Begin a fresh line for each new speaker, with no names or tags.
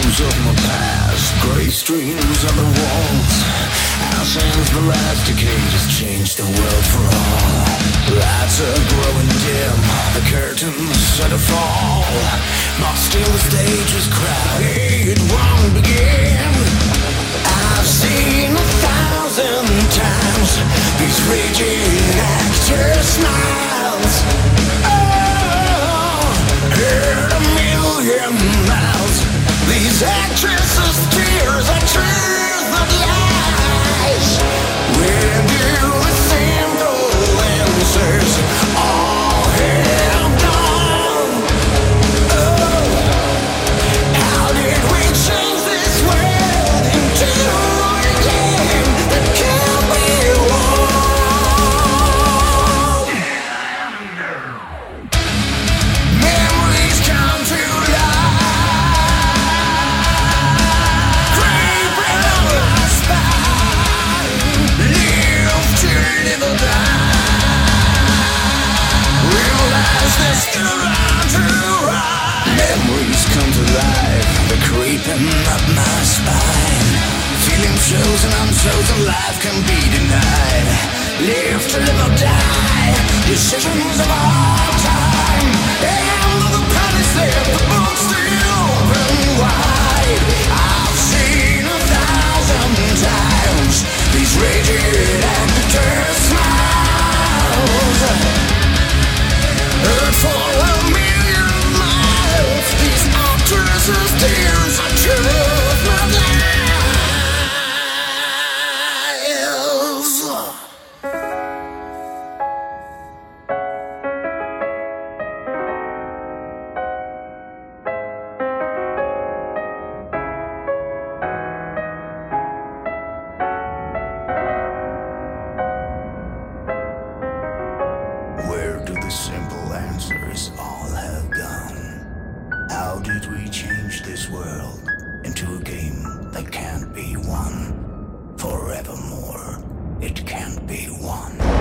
Echoes of my past, grey streams on the walls. How since the last decade has changed the world for all. Lights are growing dim, the curtains set to fall. But still the stage is crowded, it won't begin. I've seen 1,000 times these raging actors' smiles. Oh, heard 1,000,000 miles. These actresses' tears are truth, not lies. Where do the simple answers all have gone? Oh, how did we change this world into a game that can't be won? Memories come to life, creeping up my spine. Live to live or die. Realize there's still round to ride. Memories come to life, they're creeping up my spine. Feeling chosen, unchosen, life can be denied. Live to live or die. Decisions of our time. And the penny slip, the book's still open wide. I've seen 1,000 times these raging actors' smiles. Heard for 1,000,000 miles. These actresses' tears are truth, not lies. Where do the simple answers all have gone? How did we change this world into a game that can't be won? Forevermore, it can't be won.